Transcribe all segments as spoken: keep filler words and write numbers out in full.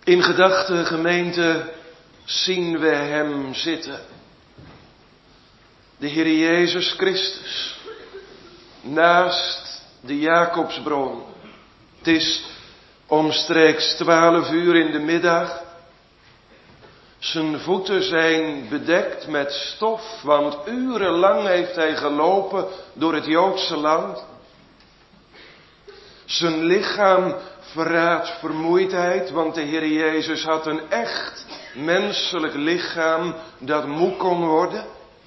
In gedachten, gemeente, zien we hem zitten. De Heer Jezus Christus. Naast de Jacobsbron. Het is omstreeks twaalf uur in de middag. Zijn voeten zijn bedekt met stof, want urenlang heeft hij gelopen door het Joodse land. Zijn lichaam verraadt vermoeidheid, want de Heer Jezus had een echt menselijk lichaam dat moe kon worden.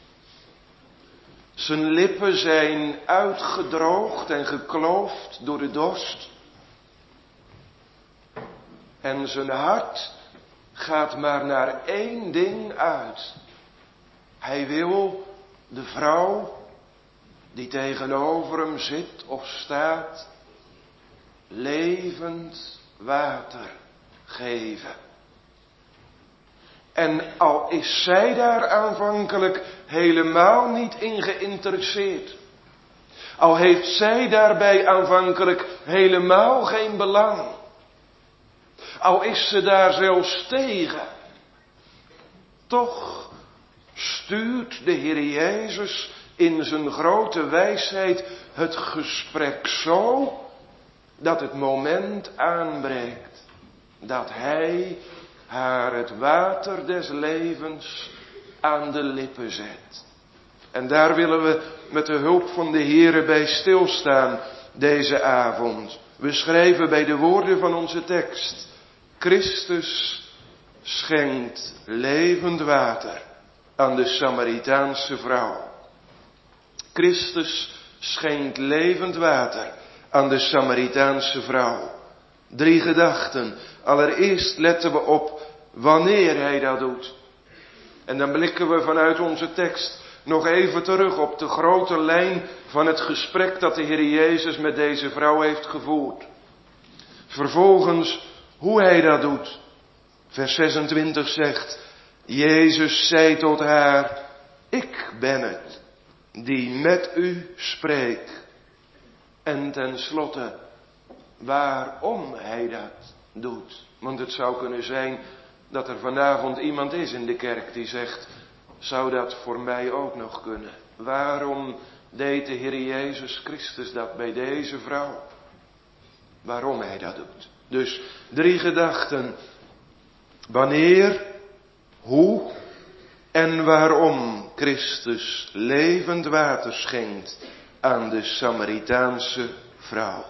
Zijn lippen zijn uitgedroogd en gekloofd door de dorst. En zijn hart gaat maar naar één ding uit. Hij wil de vrouw die tegenover hem zit of staat, levend water geven. En al is zij daar aanvankelijk helemaal niet in geïnteresseerd. Al heeft zij daarbij aanvankelijk helemaal geen belang. Al is ze daar zelfs tegen. Toch stuurt de Heer Jezus in zijn grote wijsheid het gesprek zo dat het moment aanbreekt dat hij haar het water des levens aan de lippen zet. En daar willen we met de hulp van de Heere bij stilstaan deze avond. We schrijven bij de woorden van onze tekst: Christus schenkt levend water aan de Samaritaanse vrouw. Christus schenkt levend water aan de Samaritaanse vrouw. Drie gedachten. Allereerst letten we op wanneer hij dat doet. En dan blikken we vanuit onze tekst nog even terug op de grote lijn van het gesprek dat de Heer Jezus met deze vrouw heeft gevoerd. Vervolgens hoe hij dat doet. Vers zesentwintig zegt: Jezus zei tot haar: ik ben het die met u spreekt. En tenslotte waarom hij dat doet. Want het zou kunnen zijn dat er vanavond iemand is in de kerk die zegt: zou dat voor mij ook nog kunnen? Waarom deed de Heer Jezus Christus dat bij deze vrouw? Waarom hij dat doet. Dus drie gedachten. Wanneer, hoe en waarom Christus levend water schenkt aan de Samaritaanse vrouw.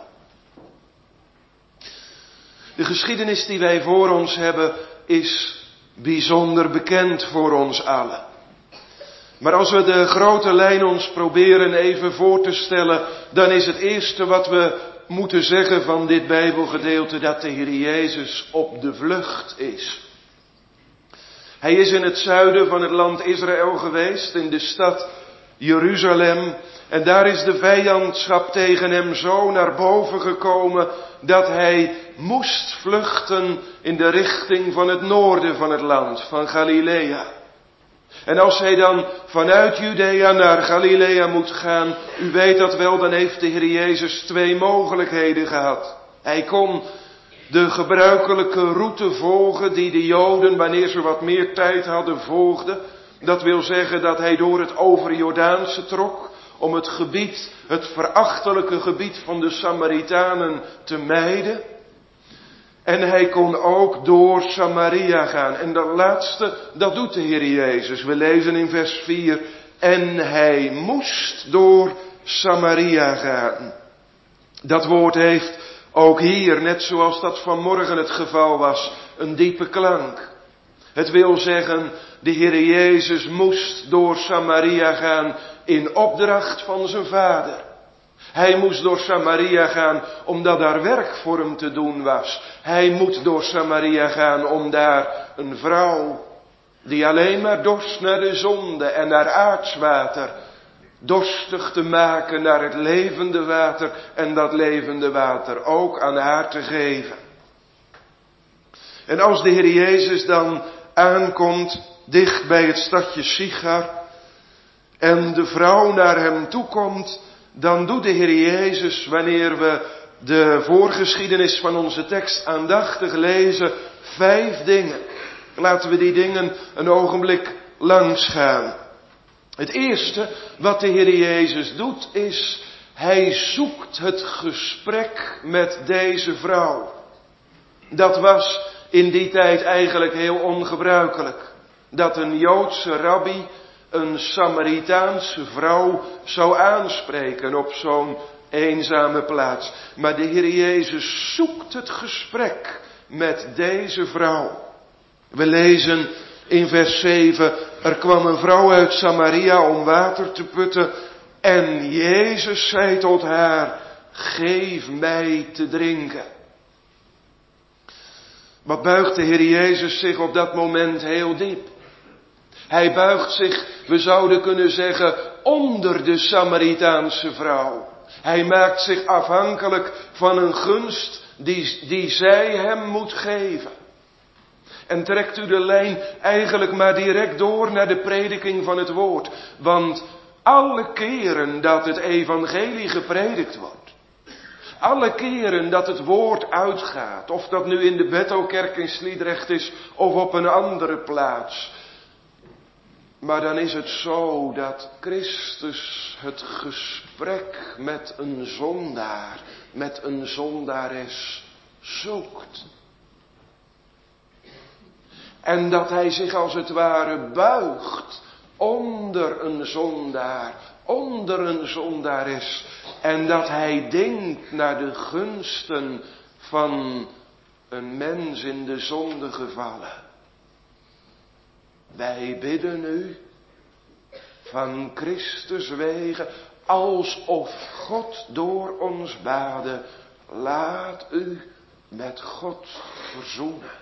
De geschiedenis die wij voor ons hebben is bijzonder bekend voor ons allen. Maar als we de grote lijn ons proberen even voor te stellen, dan is het eerste wat we moeten zeggen van dit Bijbelgedeelte dat de Heer Jezus op de vlucht is. Hij is in het zuiden van het land Israël geweest, in de stad Jeruzalem. En daar is de vijandschap tegen hem zo naar boven gekomen dat hij moest vluchten in de richting van het noorden van het land, van Galilea. En als hij dan vanuit Judea naar Galilea moet gaan, u weet dat wel, dan heeft de Heer Jezus twee mogelijkheden gehad. Hij kon de gebruikelijke route volgen die de Joden, wanneer ze wat meer tijd hadden, volgden. Dat wil zeggen dat hij door het overjordaanse trok om het gebied, het verachtelijke gebied van de Samaritanen te mijden. En hij kon ook door Samaria gaan. En dat laatste, dat doet de Heer Jezus. We lezen in vers vier. En hij moest door Samaria gaan. Dat woord heeft ook hier, net zoals dat vanmorgen het geval was, een diepe klank. Het wil zeggen, de Heer Jezus moest door Samaria gaan in opdracht van zijn vader. Hij moest door Samaria gaan omdat daar werk voor hem te doen was. Hij moet door Samaria gaan om daar een vrouw die alleen maar dorst naar de zonde en naar aardswater, dorstig te maken naar het levende water en dat levende water ook aan haar te geven. En als de Heer Jezus dan aankomt dicht bij het stadje Sichar en de vrouw naar hem toe komt, dan doet de Heer Jezus, wanneer we de voorgeschiedenis van onze tekst aandachtig lezen, Vijf dingen. Laten we die dingen een ogenblik langs gaan. Het eerste wat de Heer Jezus doet is, hij zoekt het gesprek met deze vrouw. Dat was in die tijd eigenlijk heel ongebruikelijk. Dat een Joodse rabbi een Samaritaanse vrouw zou aanspreken op zo'n eenzame plaats. Maar de Heer Jezus zoekt het gesprek met deze vrouw. We lezen in vers zeven, er kwam een vrouw uit Samaria om water te putten en Jezus zei tot haar, geef mij te drinken. Wat buigt de Heer Jezus zich op dat moment heel diep. Hij buigt zich, we zouden kunnen zeggen, onder de Samaritaanse vrouw. Hij maakt zich afhankelijk van een gunst die, die zij hem moet geven. En trekt u de lijn eigenlijk maar direct door naar de prediking van het woord. Want alle keren dat het evangelie gepredikt wordt, alle keren dat het woord uitgaat, of dat nu in de Bethelkerk in Sliedrecht is of op een andere plaats, maar dan is het zo dat Christus het gesprek met een zondaar, met een zondares zoekt. En dat hij zich als het ware buigt onder een zondaar, onder een zondares. En dat hij denkt naar de gunsten van een mens in de zonde gevallen. Wij bidden u van Christus wegen, alsof God door ons bade, laat u met God verzoenen.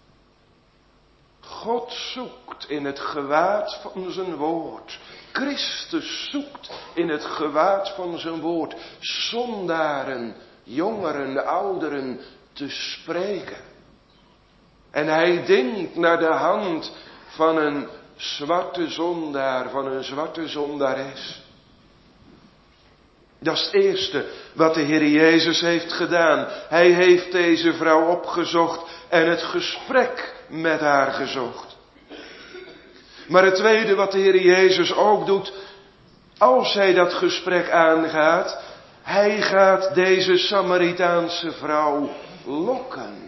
God zoekt in het gewaad van zijn woord. Christus zoekt in het gewaad van zijn woord zondaren, jongeren, ouderen te spreken. En hij denkt naar de hand van een zwarte zondaar, van een zwarte zondares. Dat is het eerste wat de Heer Jezus heeft gedaan. Hij heeft deze vrouw opgezocht en het gesprek met haar gezocht. Maar het tweede wat de Heer Jezus ook doet, als hij dat gesprek aangaat, hij gaat deze Samaritaanse vrouw lokken.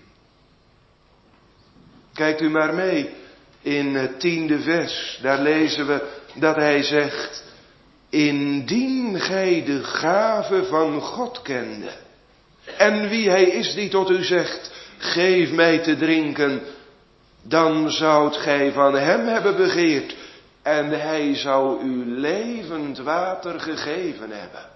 Kijkt u maar mee in het tiende vers, daar lezen we dat hij zegt, indien gij de gave van God kende, en wie hij is die tot u zegt, geef mij te drinken, dan zoudt gij van hem hebben begeerd en hij zou u levend water gegeven hebben.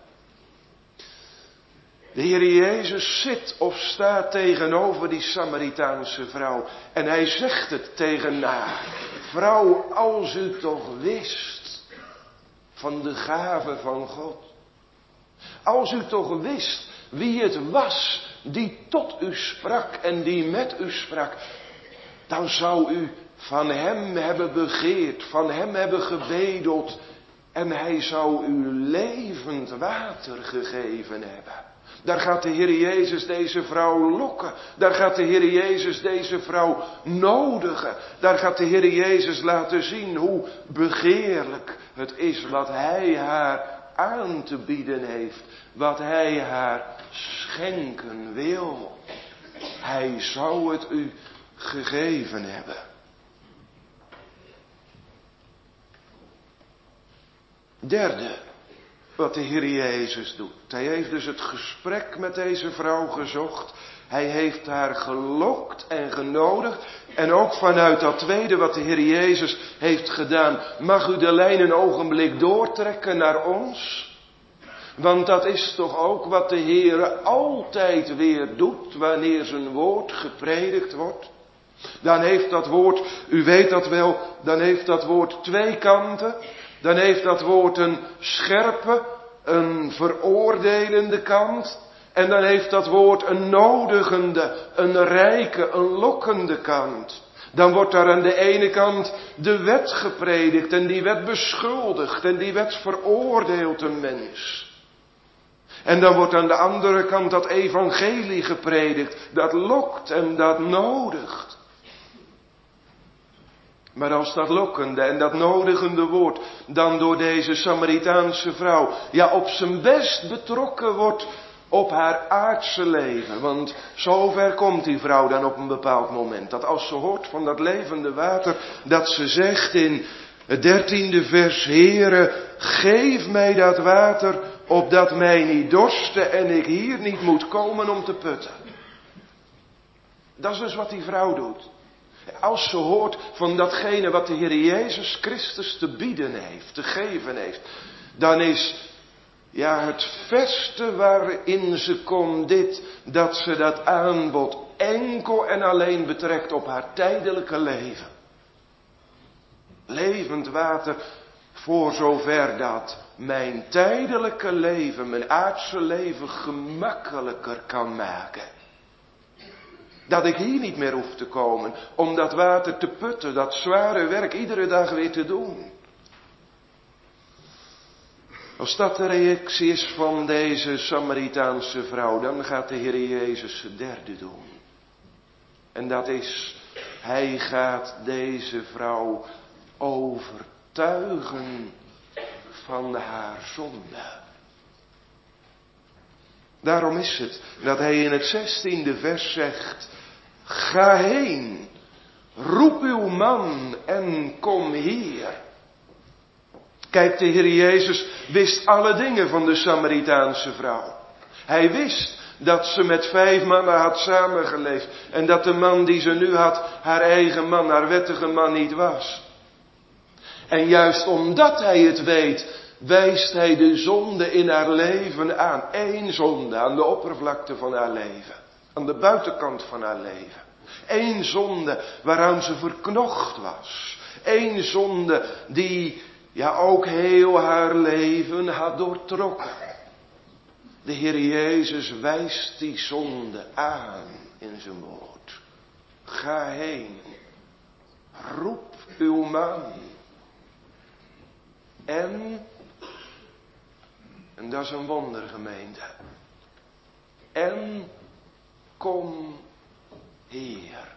De Heer Jezus zit of staat tegenover die Samaritaanse vrouw en hij zegt het tegen haar. Vrouw, als u toch wist van de gave van God. Als u toch wist wie het was die tot u sprak en die met u sprak, dan zou u van hem hebben begeerd, van hem hebben gebedeld en hij zou u levend water gegeven hebben. Daar gaat de Heer Jezus deze vrouw lokken. Daar gaat de Heer Jezus deze vrouw nodigen. Daar gaat de Heer Jezus laten zien hoe begeerlijk het is wat hij haar aan te bieden heeft. Wat hij haar schenken wil. Hij zou het u gegeven hebben. Derde, wat de Heer Jezus doet. Hij heeft dus het gesprek met deze vrouw gezocht. Hij heeft haar gelokt en genodigd. En ook vanuit dat tweede wat de Heer Jezus heeft gedaan, mag u de lijn een ogenblik doortrekken naar ons. Want dat is toch ook wat de Heer altijd weer doet wanneer zijn woord gepredikt wordt. Dan heeft dat woord, u weet dat wel, dan heeft dat woord twee kanten. Dan heeft dat woord een scherpe, een veroordelende kant. En dan heeft dat woord een nodigende, een rijke, een lokkende kant. Dan wordt daar aan de ene kant de wet gepredikt en die wet beschuldigt en die wet veroordeelt een mens. En dan wordt aan de andere kant dat evangelie gepredikt. Dat lokt en dat nodigt. Maar als dat lokkende en dat nodigende woord dan door deze Samaritaanse vrouw, ja, op zijn best betrokken wordt op haar aardse leven. Want zover komt die vrouw dan op een bepaald moment. Dat als ze hoort van dat levende water, dat ze zegt in het dertiende vers: Heere, geef mij dat water, opdat mij niet dorste en ik hier niet moet komen om te putten. Dat is dus wat die vrouw doet. Als ze hoort van datgene wat de Heer Jezus Christus te bieden heeft, te geven heeft, dan is ja het verste waarin ze komt dit, dat ze dat aanbod enkel en alleen betrekt op haar tijdelijke leven. Levend water, voor zover dat mijn tijdelijke leven, mijn aardse leven gemakkelijker kan maken. Dat ik hier niet meer hoef te komen om dat water te putten, dat zware werk iedere dag weer te doen. Als dat de reactie is van deze Samaritaanse vrouw, dan gaat de Heer Jezus het derde doen. En dat is, hij gaat deze vrouw overtuigen van haar zonde. Daarom is het dat hij in het zestiende vers zegt: ga heen, roep uw man en kom hier. Kijk, de Heer Jezus wist alle dingen van de Samaritaanse vrouw. Hij wist dat ze met vijf mannen had samengeleefd en dat de man die ze nu had haar eigen man, haar wettige man niet was. En juist omdat hij het weet, wijst hij de zonde in haar leven aan. Eén zonde aan de oppervlakte van haar leven. Aan de buitenkant van haar leven. Eén zonde waaraan ze verknocht was. Eén zonde die ja ook heel haar leven had doortrokken. De Heer Jezus wijst die zonde aan in zijn woord. Ga heen. Roep uw man. En, en dat is een wonder, gemeente. En kom hier.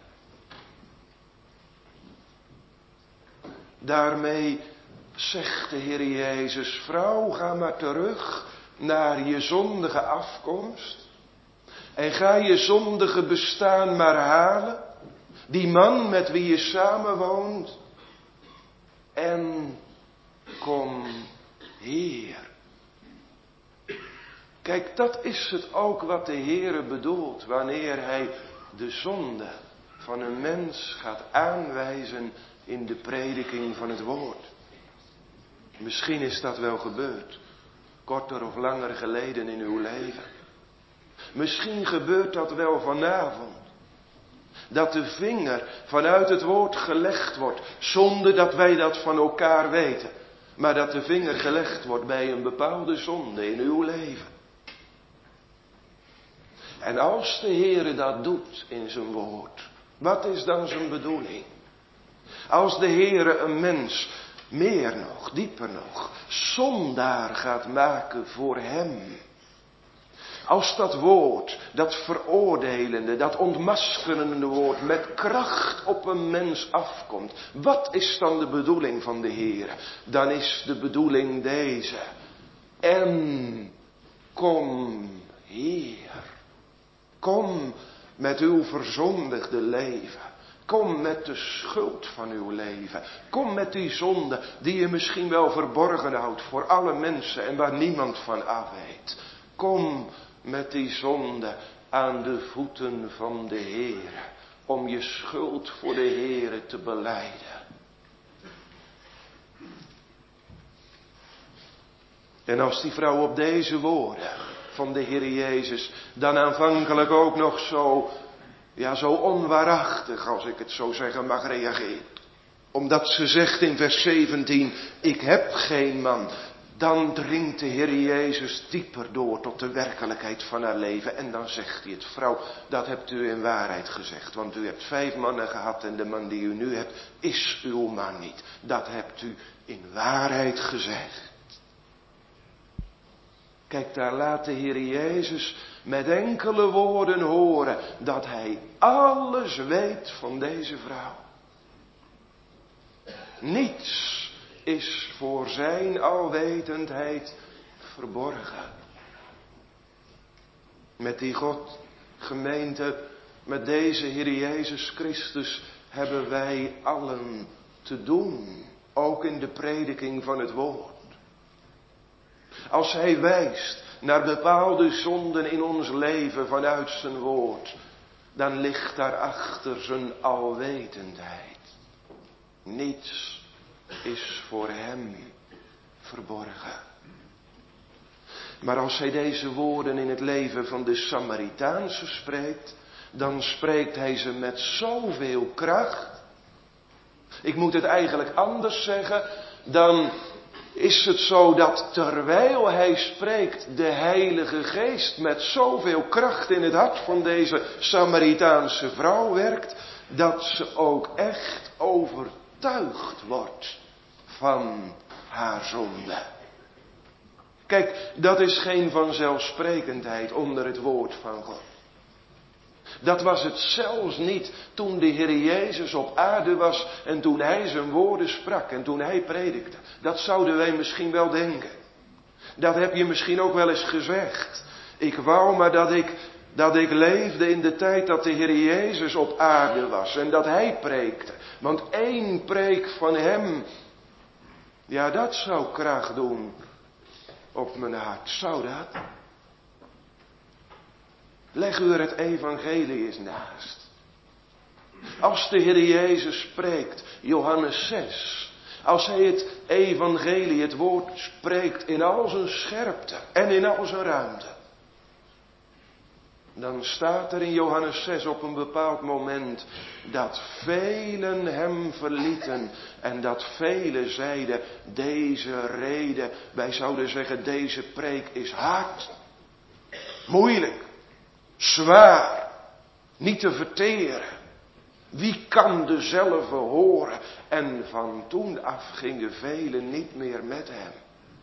Daarmee zegt de Heer Jezus: vrouw, ga maar terug naar je zondige afkomst. En ga je zondige bestaan maar halen. Die man met wie je samenwoont. En kom hier. Kijk, dat is het ook wat de Heere bedoelt wanneer hij de zonde van een mens gaat aanwijzen in de prediking van het woord. Misschien is dat wel gebeurd, korter of langer geleden in uw leven. Misschien gebeurt dat wel vanavond. Dat de vinger vanuit het woord gelegd wordt, zonder dat wij dat van elkaar weten. Maar dat de vinger gelegd wordt bij een bepaalde zonde in uw leven. En als de Heere dat doet in zijn woord, wat is dan zijn bedoeling? Als de Heere een mens, meer nog, dieper nog, zondaar gaat maken voor hem. Als dat woord, dat veroordelende, dat ontmaskerende woord met kracht op een mens afkomt. Wat is dan de bedoeling van de Heer? Dan is de bedoeling deze. En kom hier. Kom met uw verzondigde leven. Kom met de schuld van uw leven. Kom met die zonde die je misschien wel verborgen houdt voor alle mensen en waar niemand van af weet. Kom met die zonde aan de voeten van de Heer. Om je schuld voor de Heer te belijden. En als die vrouw op deze woorden van de Heer Jezus dan aanvankelijk ook nog zo, ja zo onwaarachtig, als ik het zo zeggen mag, reageert. Omdat ze zegt in vers zeventien, ik heb geen man. Dan dringt de Heer Jezus dieper door tot de werkelijkheid van haar leven. En dan zegt hij het: vrouw, dat hebt u in waarheid gezegd. Want u hebt vijf mannen gehad en de man die u nu hebt is uw man niet. Dat hebt u in waarheid gezegd. Kijk, daar laat de Heer Jezus met enkele woorden horen dat hij alles weet van deze vrouw. Niets is voor zijn alwetendheid verborgen. Met die God, gemeente, met deze Heer Jezus Christus hebben wij allen te doen. Ook in de prediking van het woord. Als hij wijst naar bepaalde zonden in ons leven vanuit zijn woord, dan ligt daarachter zijn alwetendheid. Niets is voor hem verborgen. Maar als hij deze woorden in het leven van de Samaritaanse spreekt, dan spreekt hij ze met zoveel kracht. Ik moet het eigenlijk anders zeggen, dan is het zo dat terwijl hij spreekt, de Heilige Geest met zoveel kracht in het hart van deze Samaritaanse vrouw werkt, dat ze ook echt overtuigd wordt van haar zonde. Kijk, dat is geen vanzelfsprekendheid onder het woord van God. Dat was het zelfs niet toen de Heer Jezus op aarde was en toen hij zijn woorden sprak en toen hij predikte. Dat zouden wij misschien wel denken. Dat heb je misschien ook wel eens gezegd. Ik wou maar dat ik, dat ik leefde in de tijd dat de Heer Jezus op aarde was en dat hij preekte. Want één preek van hem, ja, dat zou kracht doen op mijn hart. Zou dat? Leg u er het evangelie eens naast. Als de Heer Jezus spreekt, Johannes zes. Als hij het evangelie, het woord spreekt in al zijn scherpte en in al zijn ruimte. Dan staat er in Johannes zes op een bepaald moment dat velen hem verlieten. En dat velen zeiden, deze reden, wij zouden zeggen deze preek is hard. Moeilijk. Zwaar, niet te verteren. Wie kan dezelfde horen? En van toen af gingen velen niet meer met hem.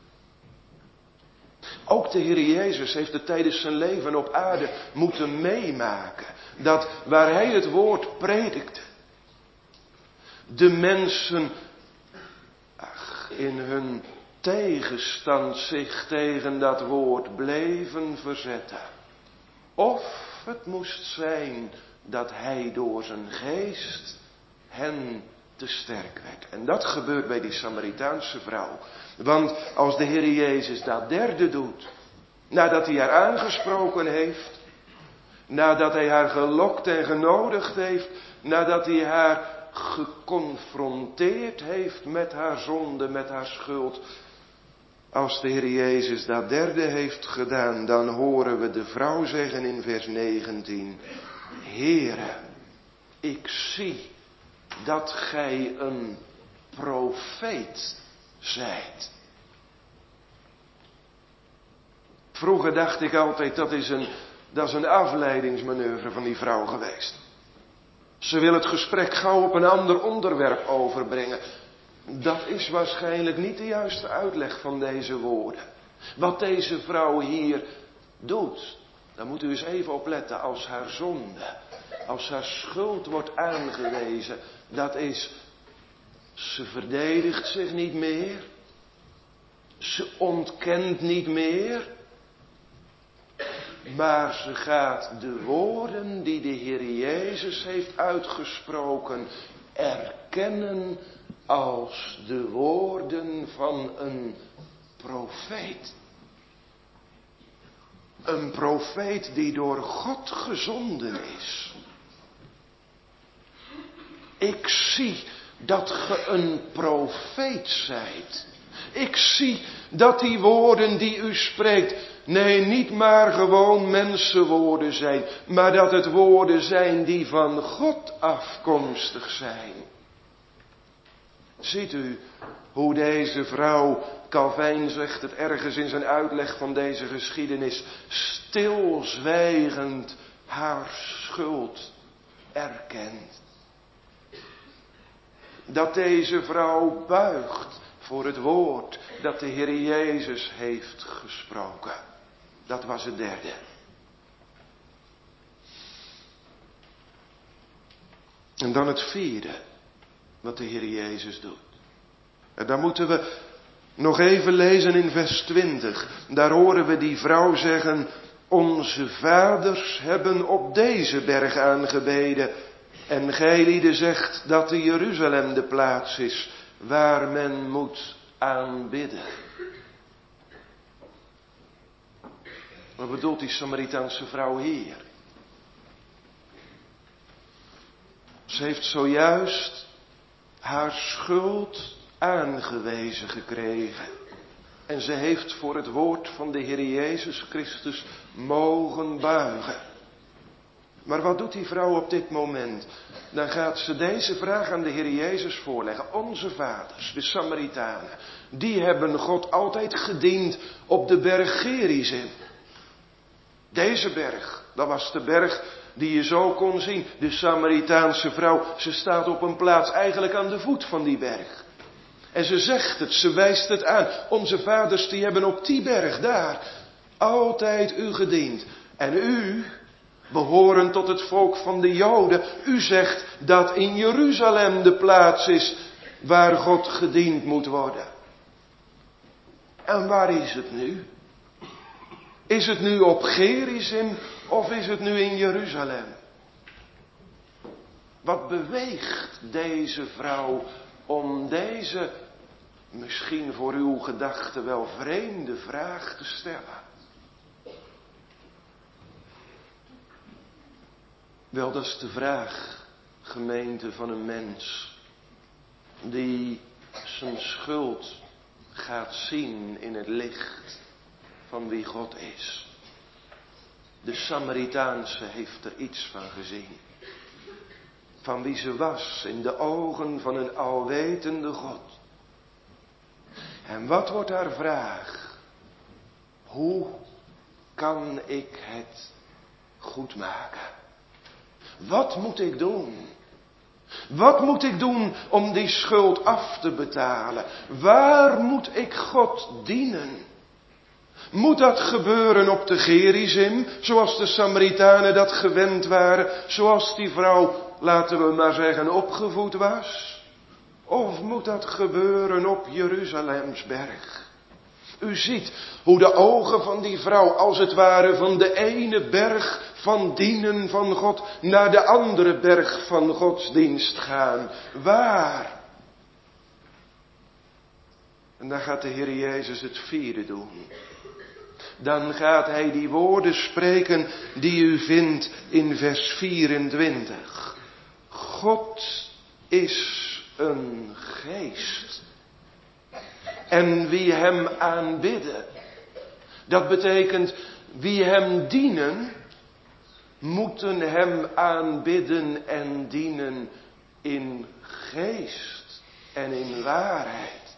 Ook de Heer Jezus heeft het tijdens zijn leven op aarde moeten meemaken. Dat waar hij het woord predikte, de mensen ach, in hun tegenstand zich tegen dat woord bleven verzetten. Of het moest zijn dat hij door zijn geest hen te sterk werd. En dat gebeurt bij die Samaritaanse vrouw. Want als de Heer Jezus dat derde doet, nadat hij haar aangesproken heeft, nadat hij haar gelokt en genodigd heeft, nadat hij haar geconfronteerd heeft met haar zonde, met haar schuld. Als de Heer Jezus dat derde heeft gedaan, dan horen we de vrouw zeggen in vers negentien. Heere, ik zie dat gij een profeet zijt. Vroeger dacht ik altijd, dat is een, dat is een afleidingsmanoeuvre van die vrouw geweest. Ze wil het gesprek gauw op een ander onderwerp overbrengen. Dat is waarschijnlijk niet de juiste uitleg van deze woorden. Wat deze vrouw hier doet, daar moet u eens even op letten. Als haar zonde, als haar schuld wordt aangewezen, dat is, ze verdedigt zich niet meer. Ze ontkent niet meer. Maar ze gaat de woorden die de Heer Jezus heeft uitgesproken erkennen als de woorden van een profeet. Een profeet die door God gezonden is. Ik zie dat ge een profeet zijt. Ik zie dat die woorden die u spreekt, nee, niet maar gewoon mensenwoorden zijn, maar dat het woorden zijn die van God afkomstig zijn. Ziet u hoe deze vrouw, Calvijn zegt het ergens in zijn uitleg van deze geschiedenis, stilzwijgend haar schuld erkent. Dat deze vrouw buigt voor het woord dat de Heer Jezus heeft gesproken. Dat was het derde. En dan het vierde, wat de Heer Jezus doet. En dan moeten we nog even lezen in vers twintig. Daar horen we die vrouw zeggen: onze vaders hebben op deze berg aangebeden. En gijlieden zegt dat de Jeruzalem de plaats is waar men moet aanbidden. Wat bedoelt die Samaritaanse vrouw hier? Ze heeft zojuist haar schuld aangewezen gekregen. En ze heeft voor het woord van de Heer Jezus Christus mogen buigen. Maar wat doet die vrouw op dit moment? Dan gaat ze deze vraag aan de Heer Jezus voorleggen. Onze vaders, de Samaritanen, die hebben God altijd gediend op de berg Gerizim. Deze berg, dat was de berg die je zo kon zien. De Samaritaanse vrouw, ze staat op een plaats eigenlijk aan de voet van die berg. En ze zegt het, ze wijst het aan. Onze vaders die hebben op die berg daar altijd u gediend. En u, behorend tot het volk van de Joden, u zegt dat in Jeruzalem de plaats is waar God gediend moet worden. En waar is het nu? Is het nu op Gerizim of is het nu in Jeruzalem? Wat beweegt deze vrouw om deze, misschien voor uw gedachten wel vreemde vraag te stellen? Wel, dat is de vraag, gemeente, van een mens die zijn schuld gaat zien in het licht van wie God is. De Samaritaanse heeft er iets van gezien. Van wie ze was in de ogen van een alwetende God. En wat wordt haar vraag? Hoe kan ik het goed maken? Wat moet ik doen? Wat moet ik doen om die schuld af te betalen? Waar moet ik God dienen? Moet dat gebeuren op de Gerizim, zoals de Samaritanen dat gewend waren, zoals die vrouw, laten we maar zeggen, opgevoed was? Of moet dat gebeuren op Jeruzalemsberg? U ziet hoe de ogen van die vrouw als het ware van de ene berg van dienen van God naar de andere berg van godsdienst gaan. Waar? En dan gaat de Heer Jezus het vierde doen. Dan gaat hij die woorden spreken die u vindt in vers vierentwintig. God is een geest. En wie hem aanbidden, dat betekent wie hem dienen, moeten hem aanbidden en dienen in geest en in waarheid.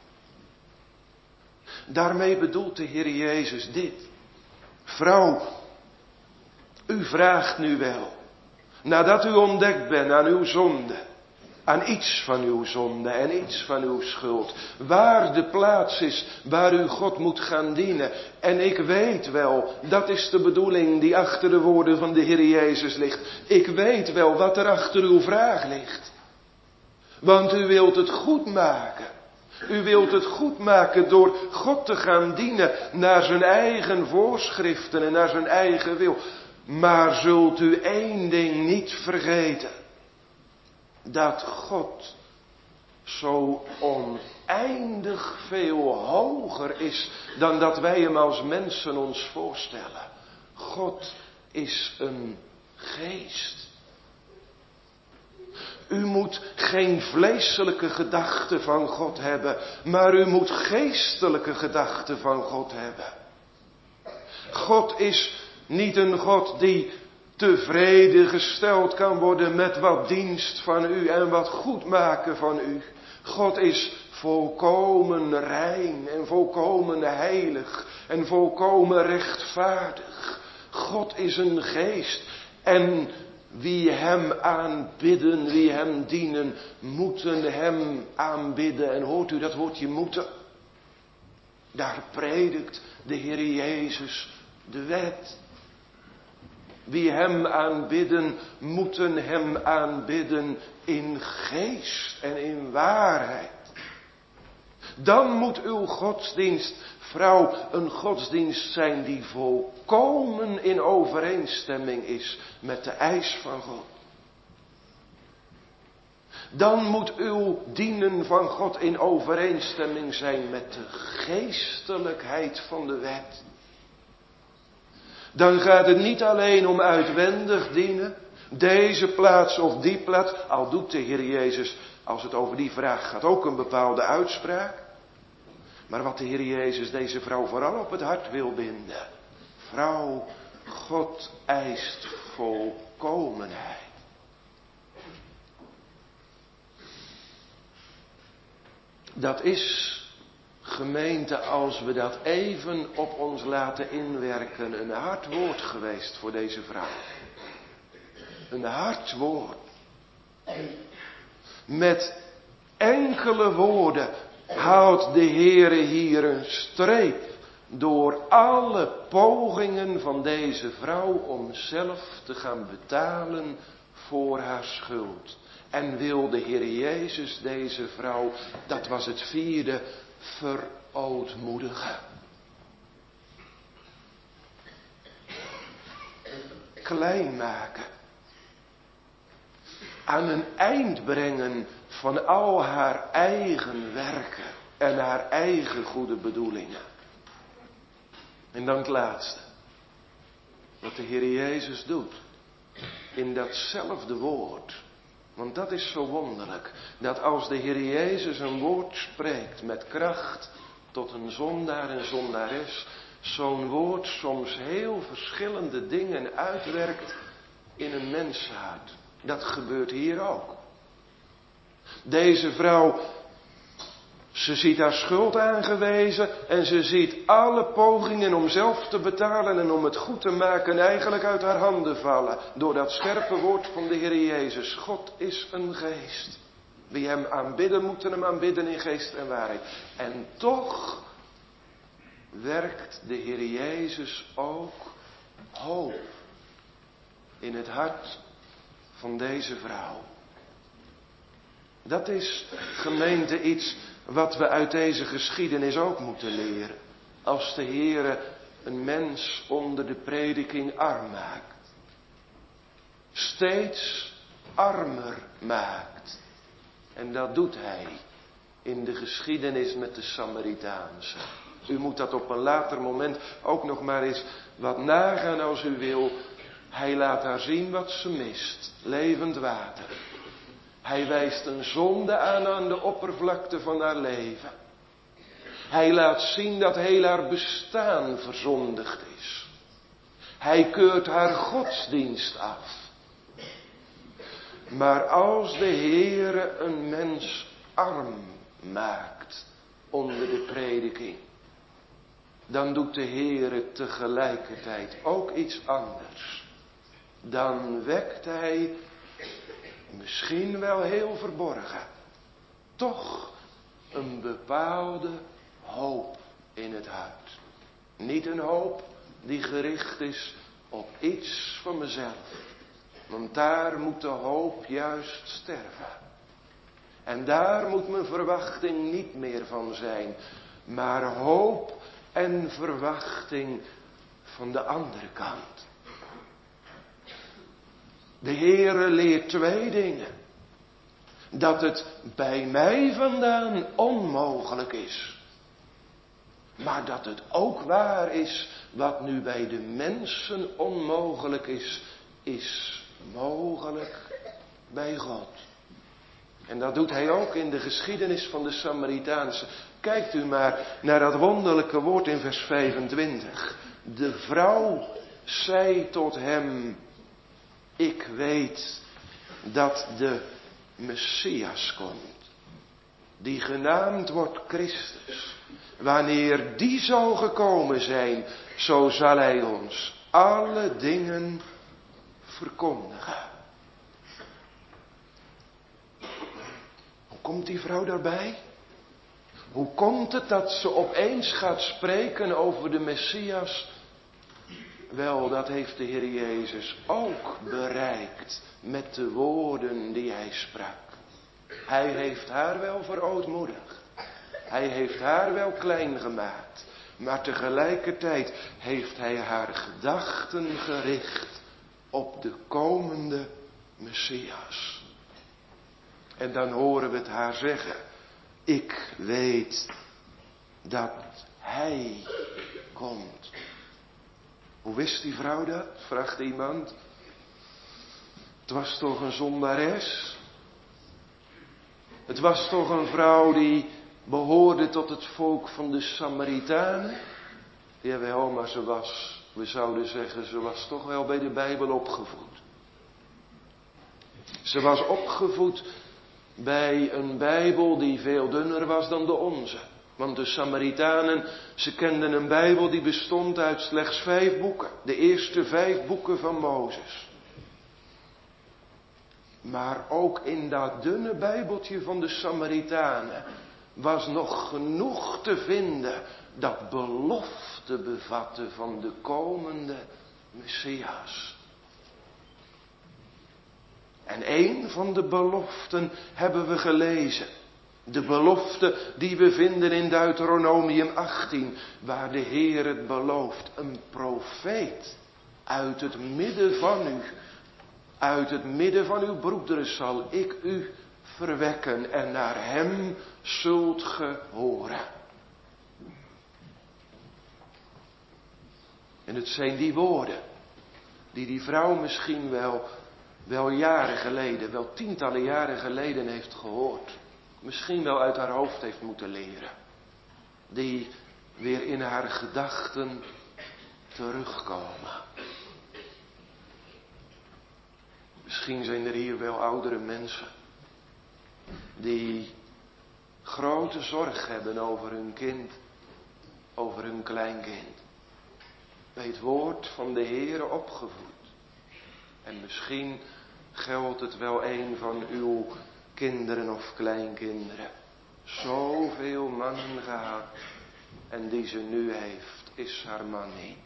Daarmee bedoelt de Heer Jezus dit. Vrouw, u vraagt nu wel, nadat u ontdekt bent aan uw zonde, aan iets van uw zonde en iets van uw schuld, waar de plaats is waar u God moet gaan dienen. En ik weet wel, dat is de bedoeling die achter de woorden van de Heer Jezus ligt. Ik weet wel wat er achter uw vraag ligt. Want u wilt het goed maken. U wilt het goed maken door God te gaan dienen naar zijn eigen voorschriften en naar zijn eigen wil. Maar zult u één ding niet vergeten. Dat God zo oneindig veel hoger is dan dat wij hem als mensen ons voorstellen. God is een geest. U moet geen vleeselijke gedachten van God hebben, maar u moet geestelijke gedachten van God hebben. God is niet een God die tevreden gesteld kan worden met wat dienst van u en wat goed maken van u. God is volkomen rein en volkomen heilig en volkomen rechtvaardig. God is een geest en wie hem aanbidden, wie hem dienen, moeten hem aanbidden. En hoort u dat woordje moeten? Daar predikt de Heer Jezus De wet. Wie hem aanbidden, moeten hem aanbidden in geest en in waarheid. Dan moet uw godsdienst, vrouw, een godsdienst zijn die volkomen in overeenstemming is met de eis van God. Dan moet uw dienen van God in overeenstemming zijn met de geestelijkheid van de wet. Dan gaat het niet alleen om uitwendig dienen, deze plaats of die plaats, al doet de Heer Jezus, als het over die vraag gaat, ook een bepaalde uitspraak. Maar wat de Heer Jezus deze vrouw vooral op het hart wil binden. Vrouw, God eist volkomenheid. Dat is, gemeente, als we dat even op ons laten inwerken, een hard woord geweest voor deze vrouw. Een hard woord. Met enkele woorden haalt de Heere hier een streep door alle pogingen van deze vrouw om zelf te gaan betalen voor haar schuld. En wil de Heer Jezus deze vrouw, dat was het vierde, verootmoedigen. Klein maken. Aan een eind brengen van al haar eigen werken en haar eigen goede bedoelingen. En dan het laatste. Wat de Heer Jezus doet. In datzelfde woord. Want dat is zo wonderlijk. Dat als de Heer Jezus een woord spreekt met kracht tot een zondaar en zondares. Zo'n woord soms heel verschillende dingen uitwerkt in een menshart. Dat gebeurt hier ook. Deze vrouw, ze ziet haar schuld aangewezen en ze ziet alle pogingen om zelf te betalen en om het goed te maken eigenlijk uit haar handen vallen. Door dat scherpe woord van de Heer Jezus. God is een geest. Wie hem aanbidden, moeten hem aanbidden in geest en waarheid. En toch werkt de Heer Jezus ook hoop in het hart van deze vrouw. Dat is, gemeente, iets wat we uit deze geschiedenis ook moeten leren. Als de Heere een mens onder de prediking arm maakt. Steeds armer maakt. En dat doet hij in de geschiedenis met de Samaritaanse. U moet dat op een later moment ook nog maar eens wat nagaan als u wil. Hij laat haar zien wat ze mist. Levend water. Hij wijst een zonde aan aan de oppervlakte van haar leven. Hij laat zien dat heel haar bestaan verzondigd is. Hij keurt haar godsdienst af. Maar als de Heere een mens arm maakt onder de prediking, dan doet de Heere tegelijkertijd ook iets anders. Dan wekt hij, misschien wel heel verborgen, toch een bepaalde hoop in het hart. Niet een hoop die gericht is op iets van mezelf. Want daar moet de hoop juist sterven. En daar moet mijn verwachting niet meer van zijn. Maar hoop en verwachting van de andere kant. De Heere leert twee dingen. Dat het bij mij vandaan onmogelijk is. Maar dat het ook waar is, wat nu bij de mensen onmogelijk is, is mogelijk bij God. En dat doet hij ook in de geschiedenis van de Samaritaanse. Kijkt u maar naar dat wonderlijke woord in vers vijfentwintig. De vrouw zei tot hem: ik weet dat de Messias komt, die genaamd wordt Christus. Wanneer die zal gekomen zijn, zo zal hij ons alle dingen verkondigen. Hoe komt die vrouw daarbij? Hoe komt het dat ze opeens gaat spreken over de Messias Wel, dat heeft de Heer Jezus ook bereikt met de woorden die hij sprak. Hij heeft haar wel verootmoedigd. Hij heeft haar wel klein gemaakt. Maar tegelijkertijd heeft hij haar gedachten gericht op de komende Messias. En dan horen we het haar zeggen. Ik weet dat hij komt. Hoe wist die vrouw dat? Vraagt iemand. Het was toch een zondares? Het was toch een vrouw die behoorde tot het volk van de Samaritanen? Jawel, maar ze was, we zouden zeggen, ze was toch wel bij de Bijbel opgevoed. Ze was opgevoed bij een Bijbel die veel dunner was dan de onze. Want de Samaritanen, ze kenden een Bijbel die bestond uit slechts vijf boeken. De eerste vijf boeken van Mozes. Maar ook in dat dunne Bijbeltje van de Samaritanen was nog genoeg te vinden dat belofte bevatte van de komende Messias. En een van de beloften hebben we gelezen. De belofte die we vinden in Deuteronomium achttien, waar de Heer het belooft. Een profeet uit het midden van u, uit het midden van uw broederen zal ik u verwekken en naar hem zult ge horen. En het zijn die woorden die die vrouw misschien wel, wel jaren geleden, wel tientallen jaren geleden heeft gehoord. Misschien wel uit haar hoofd heeft moeten leren. Die weer in haar gedachten terugkomen. Misschien zijn er hier wel oudere mensen. Die grote zorg hebben over hun kind. Over hun kleinkind. Bij het woord van de Heere opgevoed. En misschien geldt het wel een van uw kinderen of kleinkinderen. Zoveel mannen gehad. En die ze nu heeft, is haar man niet.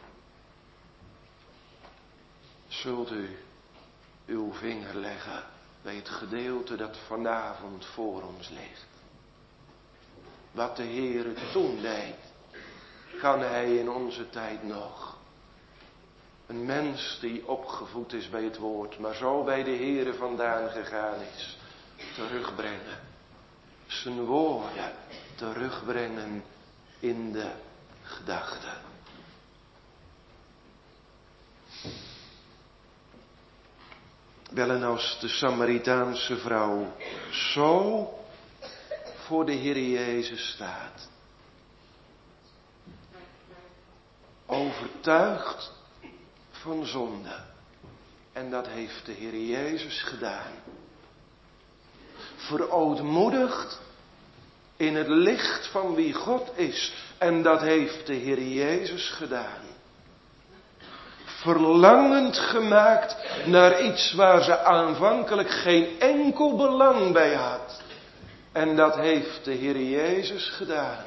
Zult u uw vinger leggen bij het gedeelte dat vanavond voor ons ligt. Wat de Heere toen deed, kan hij in onze tijd nog. Een mens die opgevoed is bij het woord, maar zo bij de Heere vandaan gegaan is, terugbrengen. Zijn woorden terugbrengen in de gedachten. Wel, en als de Samaritaanse vrouw zo voor de Heer Jezus staat, overtuigd van zonde, en dat heeft de Heer Jezus gedaan, verootmoedigd in het licht van wie God is, en dat heeft de Heer Jezus gedaan. Verlangend gemaakt naar iets waar ze aanvankelijk geen enkel belang bij had. En dat heeft de Heer Jezus gedaan.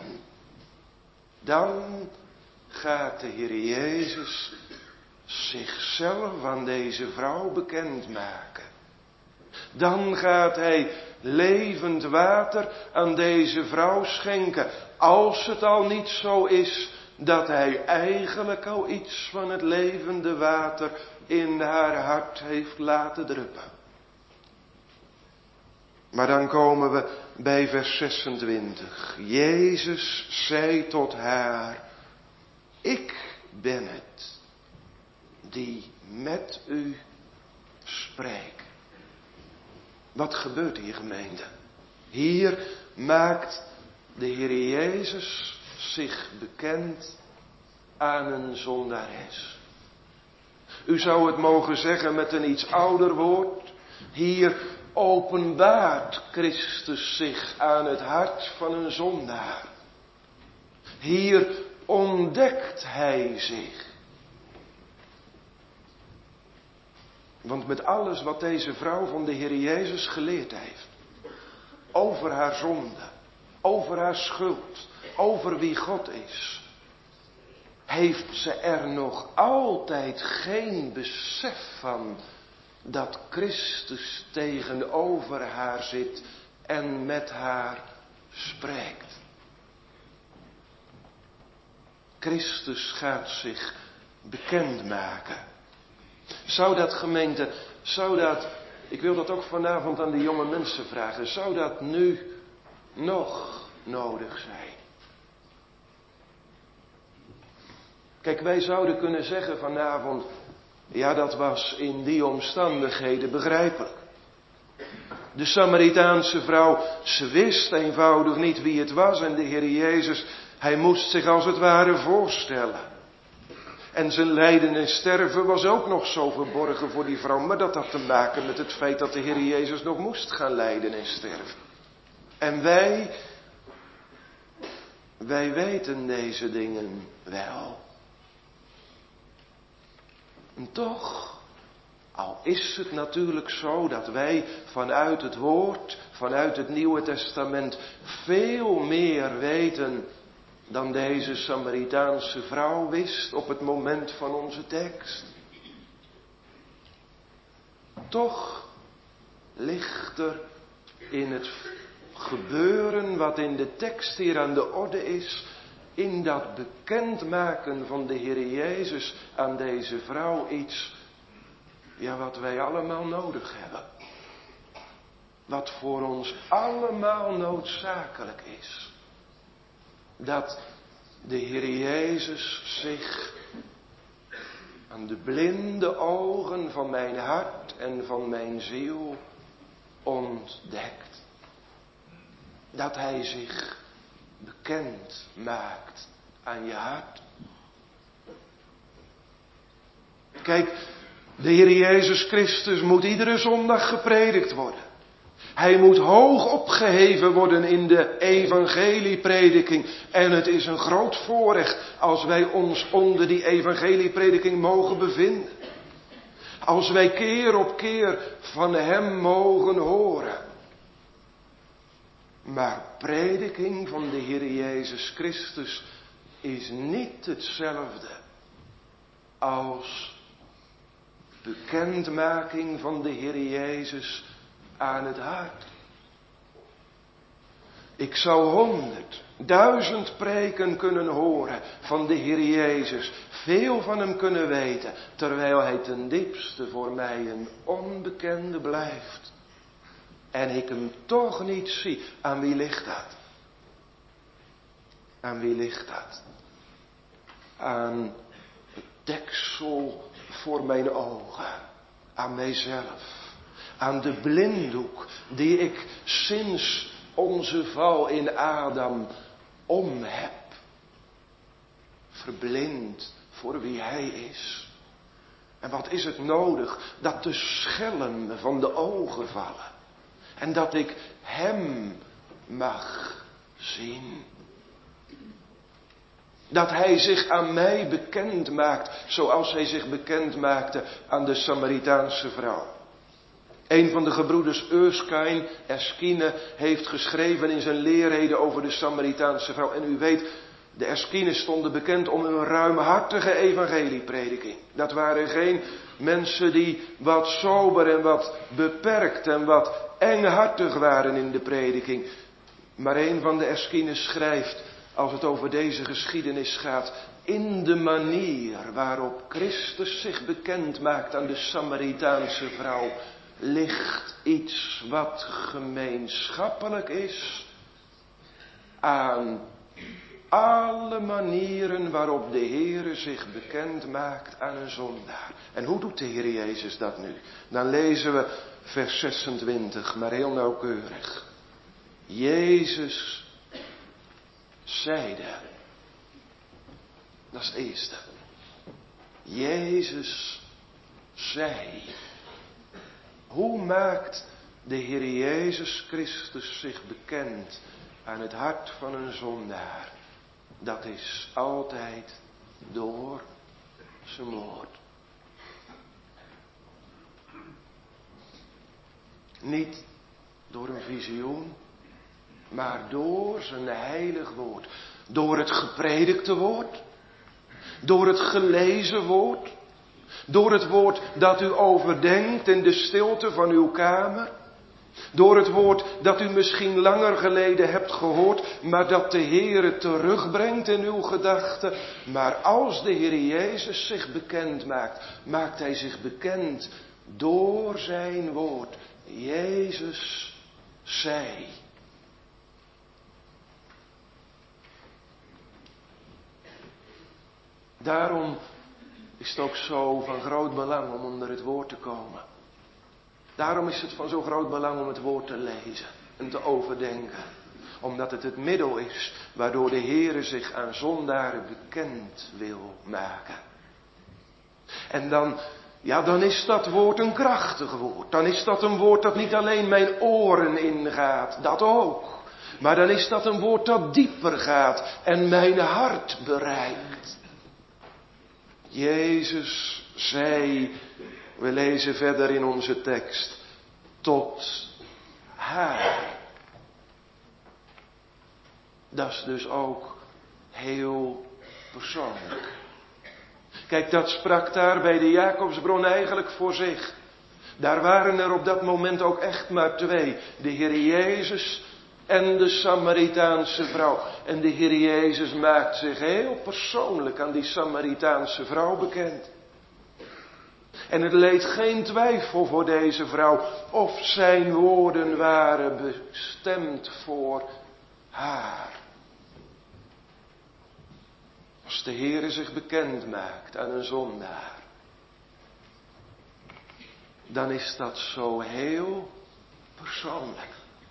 Dan gaat de Heer Jezus zichzelf aan deze vrouw bekendmaken. Dan gaat hij levend water aan deze vrouw schenken. Als het al niet zo is dat hij eigenlijk al iets van het levende water in haar hart heeft laten druppen. Maar dan komen we bij vers zesentwintig. Jezus zei tot haar: ik ben het die met u spreekt. Wat gebeurt hier, gemeente? Hier maakt de Heer Jezus zich bekend aan een zondares. U zou het mogen zeggen met een iets ouder woord. Hier openbaart Christus zich aan het hart van een zondaar. Hier ontdekt hij zich. Want met alles wat deze vrouw van de Heer Jezus geleerd heeft, over haar zonde, over haar schuld, over wie God is, heeft ze er nog altijd geen besef van dat Christus tegenover haar zit en met haar spreekt. Christus gaat zich bekendmaken. Zou dat, gemeente, zou dat, ik wil dat ook vanavond aan de jonge mensen vragen, zou dat nu nog nodig zijn? Kijk, wij zouden kunnen zeggen vanavond, ja, dat was in die omstandigheden begrijpelijk. De Samaritaanse vrouw, ze wist eenvoudig niet wie het was en de Heer Jezus, hij moest zich als het ware voorstellen. En zijn lijden en sterven was ook nog zo verborgen voor die vrouw, maar dat had te maken met het feit dat de Heer Jezus nog moest gaan lijden en sterven. En wij, wij weten deze dingen wel. En toch, al is het natuurlijk zo dat wij vanuit het woord, vanuit het Nieuwe Testament, veel meer weten dan deze Samaritaanse vrouw wist op het moment van onze tekst. Toch ligt er in het gebeuren wat in de tekst hier aan de orde is, in dat bekendmaken van de Heer Jezus aan deze vrouw iets, ja, wat wij allemaal nodig hebben. Wat voor ons allemaal noodzakelijk is. Dat de Heer Jezus zich aan de blinde ogen van mijn hart en van mijn ziel ontdekt. Dat Hij zich bekend maakt aan je hart. Kijk, de Heer Jezus Christus moet iedere zondag gepredikt worden. Hij moet hoog opgeheven worden in de evangelieprediking. En het is een groot voorrecht als wij ons onder die evangelieprediking mogen bevinden. Als wij keer op keer van Hem mogen horen. Maar prediking van de Heer Jezus Christus is niet hetzelfde als bekendmaking van de Heer Jezus aan het hart. Ik zou honderd, duizend preken kunnen horen van de Heer Jezus, veel van Hem kunnen weten, terwijl Hij ten diepste voor mij een onbekende blijft. En ik Hem toch niet zie. Aan wie ligt dat? Aan wie ligt dat? Aan het deksel voor mijn ogen. Aan mijzelf. Aan de blinddoek die ik sinds onze val in Adam om heb. Verblind voor wie Hij is. En wat is het nodig dat de schellen van de ogen vallen. En dat ik Hem mag zien. Dat Hij zich aan mij bekend maakt, zoals Hij zich bekend maakte aan de Samaritaanse vrouw. Een van de gebroeders Erskine, Erskine, heeft geschreven in zijn leerreden over de Samaritaanse vrouw. En u weet, de Erskines stonden bekend om hun ruimhartige evangelieprediking. Dat waren geen mensen die wat sober en wat beperkt en wat enghartig waren in de prediking. Maar een van de Erskines schrijft, als het over deze geschiedenis gaat, in de manier waarop Christus zich bekend maakt aan de Samaritaanse vrouw, ligt iets wat gemeenschappelijk is aan alle manieren waarop de Heere zich bekend maakt aan een zondaar. En hoe doet de Heer Jezus dat nu? Dan lezen we vers zesentwintig, maar heel nauwkeurig. Jezus zeide. Dat is het eerste. Jezus zei. Hoe maakt de Heer Jezus Christus zich bekend aan het hart van een zondaar? Dat is altijd door zijn woord. Niet door een visioen, maar door zijn heilig woord. Door het gepredikte woord. Door het gelezen woord? Door het woord dat u overdenkt in de stilte van uw kamer? Door het woord dat u misschien langer geleden hebt gehoord, maar dat de Heere terugbrengt in uw gedachten? Maar als de Heer Jezus zich bekend maakt, maakt Hij zich bekend door zijn woord. Jezus zei. Daarom is het ook zo van groot belang om onder het woord te komen. Daarom is het van zo groot belang om het woord te lezen en te overdenken. Omdat het het middel is waardoor de Heere zich aan zondaren bekend wil maken. En dan, ja, dan is dat woord een krachtig woord. Dan is dat een woord dat niet alleen mijn oren ingaat, dat ook. Maar dan is dat een woord dat dieper gaat en mijn hart bereikt. Jezus zei, we lezen verder in onze tekst, tot haar. Dat is dus ook heel persoonlijk. Kijk, dat sprak daar bij de Jacobsbron eigenlijk voor zich. Daar waren er op dat moment ook echt maar twee. De Heer Jezus en de Samaritaanse vrouw. En de Heer Jezus maakt zich heel persoonlijk aan die Samaritaanse vrouw bekend. En het leed geen twijfel voor deze vrouw of zijn woorden waren bestemd voor haar. Als de Heere zich bekend maakt aan een zondaar, dan is dat zo heel persoonlijk.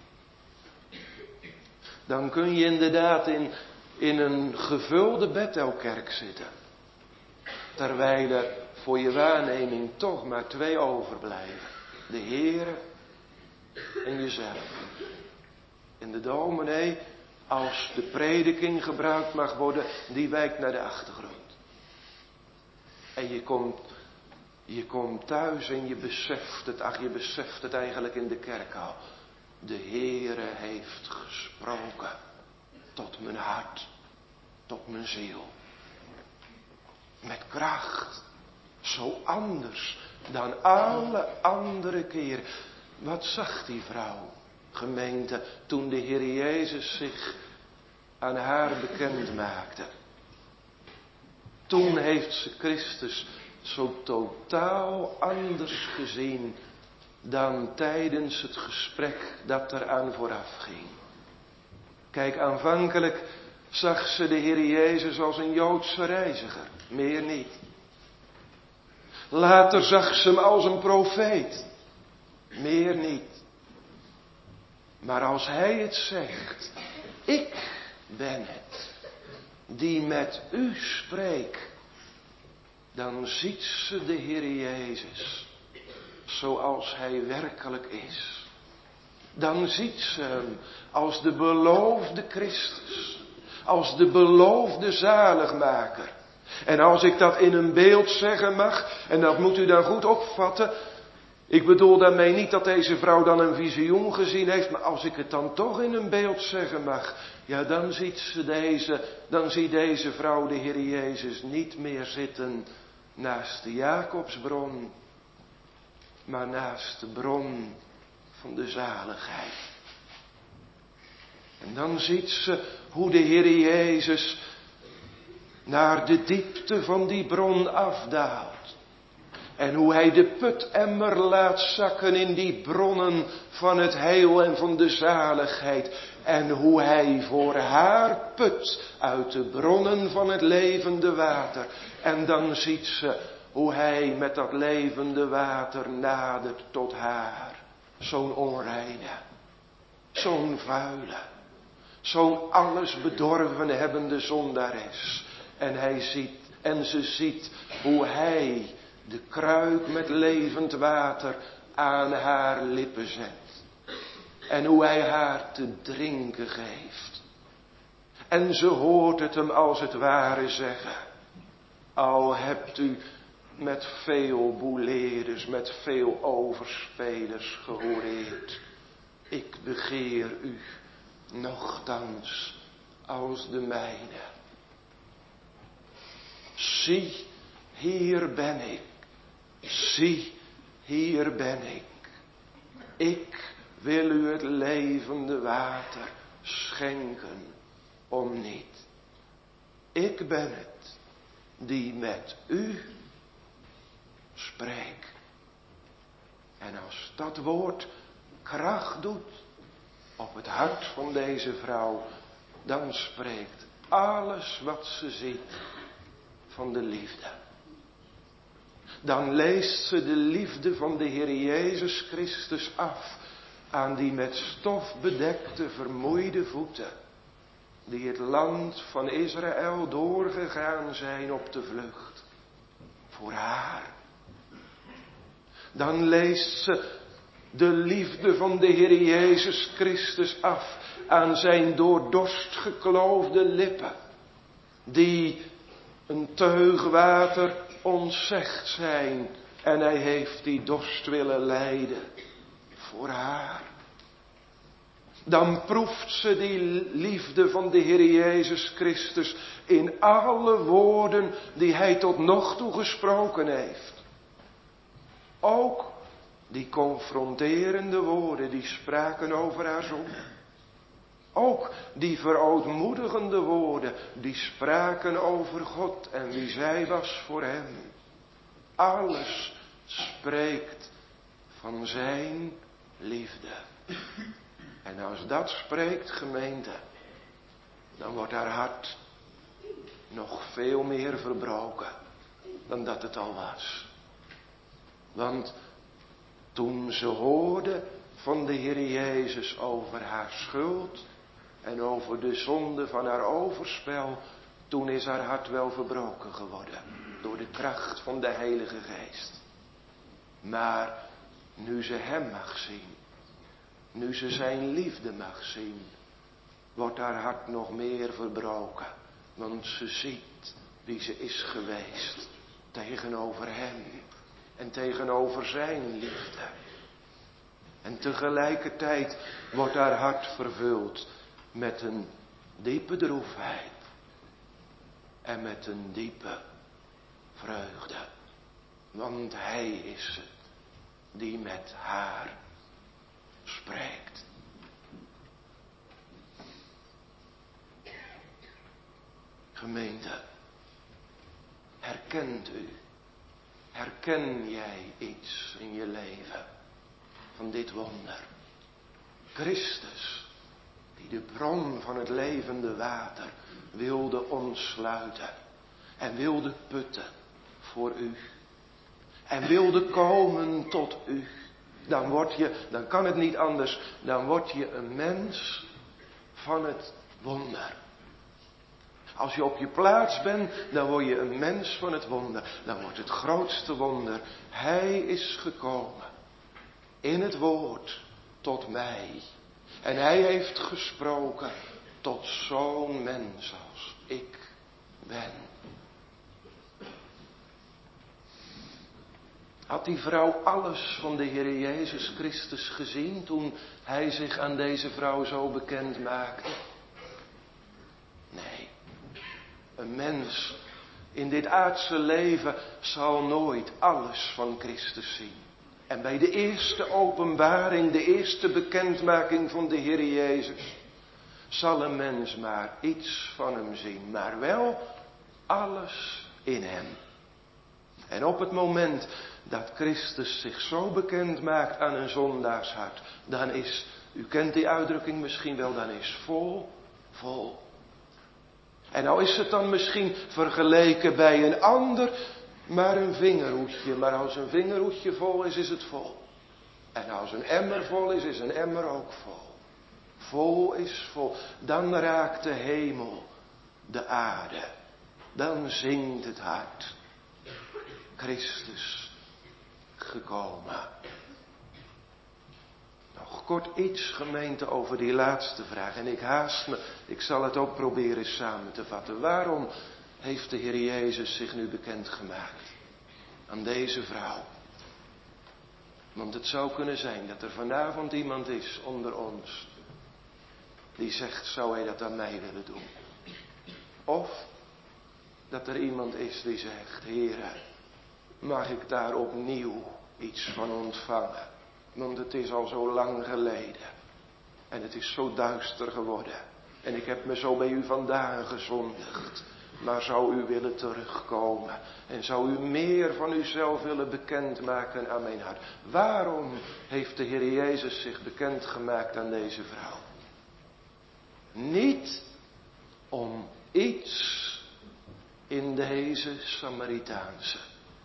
Dan kun je inderdaad in, in een gevulde Bethelkerk zitten. Terwijl er voor je waarneming toch maar twee overblijven. De Heere en jezelf. En de dominee, als de prediking gebruikt mag worden, die wijkt naar de achtergrond. En je komt, je komt thuis en je beseft het, ach je beseft het eigenlijk in de kerk al. De Heere heeft gesproken tot mijn hart, tot mijn ziel. Met kracht, zo anders dan alle andere keren. Wat zag die vrouw, gemeente, toen de Heer Jezus zich aan haar bekend maakte? Toen heeft ze Christus zo totaal anders gezien dan tijdens het gesprek dat eraan vooraf ging. Kijk, aanvankelijk zag ze de Heer Jezus als een Joodse reiziger, meer niet. Later zag ze hem als een profeet, meer niet. Maar als hij het zegt, ik ben het die met u spreekt, dan ziet ze de Heer Jezus zoals hij werkelijk is. Dan ziet ze hem als de beloofde Christus, als de beloofde zaligmaker. En als ik dat in een beeld zeggen mag, en dat moet u dan goed opvatten. Ik bedoel daarmee niet dat deze vrouw dan een visioen gezien heeft, maar als ik het dan toch in een beeld zeggen mag, ja, dan ziet ze deze, dan ziet deze vrouw de Heer Jezus niet meer zitten naast de Jacobsbron, maar naast de bron van de zaligheid. En dan ziet ze hoe de Heer Jezus naar de diepte van die bron afdaalt. En hoe hij de putemmer laat zakken in die bronnen van het heil en van de zaligheid. En hoe hij voor haar put uit de bronnen van het levende water. En dan ziet ze hoe hij met dat levende water nadert tot haar. Zo'n onreine, zo'n vuile, zo'n alles bedorven hebbende zondares. En hij ziet, en ze ziet hoe hij de kruik met levend water aan haar lippen zet. En hoe hij haar te drinken geeft. En ze hoort het hem als het ware zeggen. Al hebt u met veel boeleerders, met veel overspelers gehoreerd. Ik begeer u nochtans als de mijne. zie, hier ben ik. Zie, hier ben ik. Ik wil u het levende water schenken om niet. Ik ben het die met u spreek. En als dat woord kracht doet op het hart van deze vrouw, dan spreekt alles wat ze ziet van de liefde. Dan leest ze de liefde van de Heer Jezus Christus af aan die met stof bedekte vermoeide voeten, die het land van Israël doorgegaan zijn op de vlucht voor haar. Dan leest ze de liefde van de Heer Jezus Christus af aan zijn door dorst gekloofde lippen, die een teug water ontzegd zijn, en hij heeft die dorst willen lijden voor haar. Dan proeft ze die liefde van de Heer Jezus Christus in alle woorden die hij tot nog toe gesproken heeft. Ook die confronterende woorden die spraken over haar zonde. Ook die verootmoedigende woorden die spraken over God en wie zij was voor hem. Alles spreekt van zijn liefde. En als dat spreekt, gemeente, dan wordt haar hart nog veel meer verbroken dan dat het al was. Want toen ze hoorde van de Heer Jezus over haar schuld en over de zonde van haar overspel, toen is haar hart wel verbroken geworden door de kracht van de Heilige Geest. Maar nu ze hem mag zien, nu ze zijn liefde mag zien, wordt haar hart nog meer verbroken. Want ze ziet wie ze is geweest tegenover hem en tegenover zijn liefde. En tegelijkertijd wordt haar hart vervuld met een diepe droefheid en met een diepe vreugde. Want hij is het die met haar spreekt. Gemeente, herkent u, herken jij iets in je leven van dit wonder? Christus, die de bron van het levende water wilde ontsluiten en wilde putten voor u en wilde komen tot u. Dan word je, dan kan het niet anders, dan word je een mens van het wonder. Als je op je plaats bent, dan word je een mens van het wonder. Dan wordt het grootste wonder, hij is gekomen in het woord tot mij. En hij heeft gesproken tot zo'n mens als ik ben. Had die vrouw alles van de Heer Jezus Christus gezien toen hij zich aan deze vrouw zo bekend maakte? Nee. Een mens in dit aardse leven zal nooit alles van Christus zien. En bij de eerste openbaring, de eerste bekendmaking van de Heer Jezus, zal een mens maar iets van hem zien, maar wel alles in hem. En op het moment dat Christus zich zo bekend maakt aan een zondaarshart, dan is, u kent die uitdrukking misschien wel, dan is vol, vol. En nou is het dan misschien vergeleken bij een ander maar een vingerhoedje. Maar als een vingerhoedje vol is, is het vol. En als een emmer vol is, is een emmer ook vol. Vol is vol. Dan raakt de hemel de aarde. Dan zingt het hart. Christus gekomen. Nog kort iets, gemeente, over die laatste vraag. En ik haast me, ik zal het ook proberen samen te vatten. Waarom heeft de Heer Jezus zich nu bekendgemaakt aan deze vrouw? Want het zou kunnen zijn dat er vanavond iemand is onder ons die zegt, zou hij dat aan mij willen doen? Of dat er iemand is die zegt, Heere, mag ik daar opnieuw iets van ontvangen? Want het is al zo lang geleden. En het is zo duister geworden. En ik heb me zo bij u vandaan gezondigd. Maar zou u willen terugkomen? En zou u meer van uzelf willen bekendmaken aan mijn hart? Waarom heeft de Heer Jezus zich bekendgemaakt aan deze vrouw? Niet om iets in deze Samaritaanse.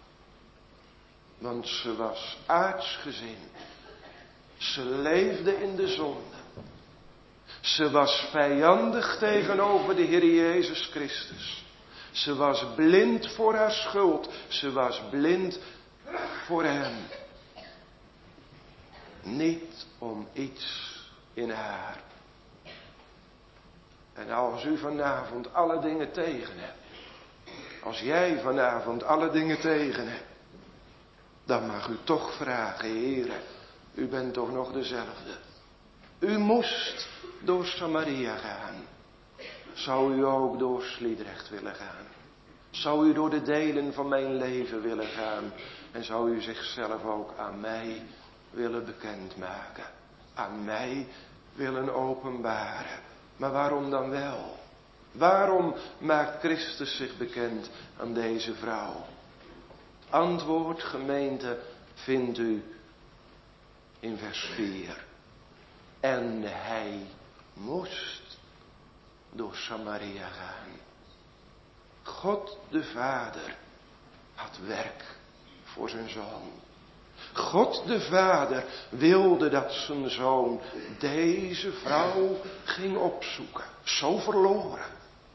Want ze was aardsgezind. Ze leefde in de zonde. Ze was vijandig tegenover de Heer Jezus Christus. Ze was blind voor haar schuld. Ze was blind voor hem. Niet om iets in haar. En als u vanavond alle dingen tegen hebt. Als jij vanavond alle dingen tegen hebt. Dan mag u toch vragen, Heere, u bent toch nog dezelfde. U moest door Samaria gaan. Zou u ook door Sliedrecht willen gaan? Zou u door de delen van mijn leven willen gaan? En zou u zichzelf ook aan mij willen bekendmaken? Aan mij willen openbaren? Maar waarom dan wel? Waarom maakt Christus zich bekend aan deze vrouw? Antwoord, gemeente, vindt u in vers vier. En hij moest door Samaria gaan. God de Vader had werk voor zijn zoon. God de Vader wilde dat zijn zoon deze vrouw ging opzoeken. Zo verloren.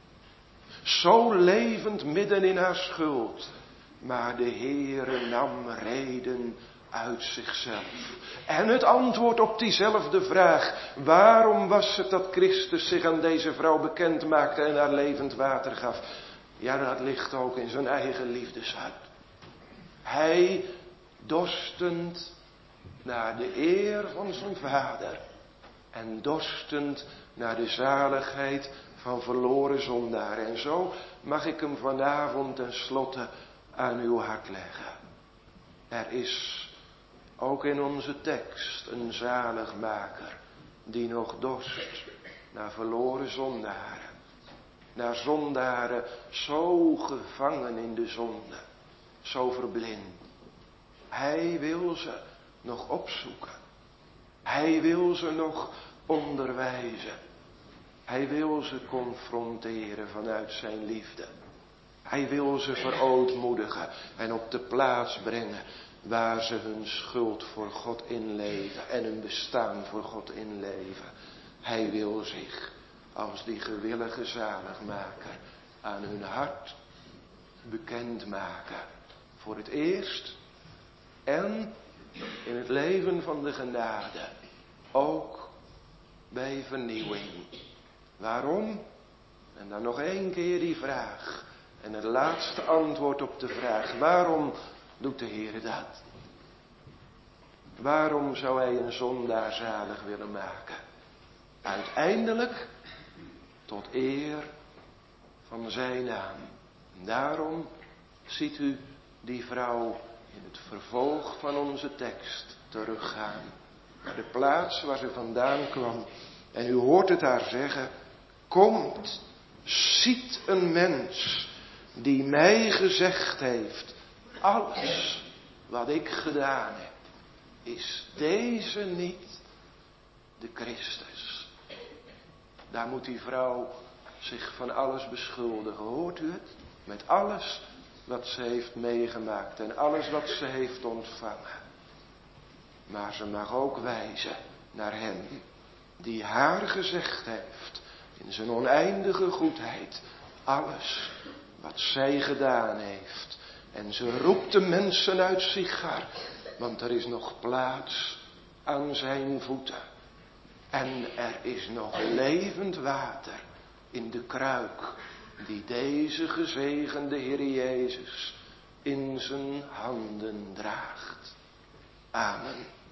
Zo levend midden in haar schuld. Maar de Heere nam reden uit zichzelf. En het antwoord op diezelfde vraag. Waarom was het dat Christus zich aan deze vrouw bekend maakte en haar levend water gaf? Ja, dat ligt ook in zijn eigen liefdeshart. Hij, dorstend naar de eer van zijn vader. En dorstend naar de zaligheid van verloren zondaren. En zo mag ik hem vanavond tenslotte aan uw hart leggen. Er is ook in onze tekst een zaligmaker die nog dorst naar verloren zondaren. Naar zondaren zo gevangen in de zonde, zo verblind. Hij wil ze nog opzoeken. Hij wil ze nog onderwijzen. Hij wil ze confronteren vanuit zijn liefde. Hij wil ze verootmoedigen en op de plaats brengen waar ze hun schuld voor God inleven en hun bestaan voor God inleven. Hij wil zich als die gewillige zaligmaker aan hun hart bekendmaken. Voor het eerst en in het leven van de genade. Ook bij vernieuwing. Waarom? En dan nog één keer die vraag. En het laatste antwoord op de vraag. Waarom doet de Heer dat? Waarom zou hij een zondaar zalig willen maken? Uiteindelijk tot eer van zijn naam. En daarom ziet u die vrouw in het vervolg van onze tekst teruggaan. Naar de plaats waar ze vandaan kwam. En u hoort het haar zeggen. Komt, ziet een mens die mij gezegd heeft. Alles wat ik gedaan heb. Is deze niet de Christus? Daar moet die vrouw zich van alles beschuldigen. Hoort u het? Met alles wat ze heeft meegemaakt en alles wat ze heeft ontvangen. Maar ze mag ook wijzen naar hem die haar gezegd heeft in zijn oneindige goedheid alles wat zij gedaan heeft. En ze roept de mensen uit Sichar, want er is nog plaats aan zijn voeten. En er is nog levend water in de kruik die deze gezegende Heer Jezus in zijn handen draagt. Amen.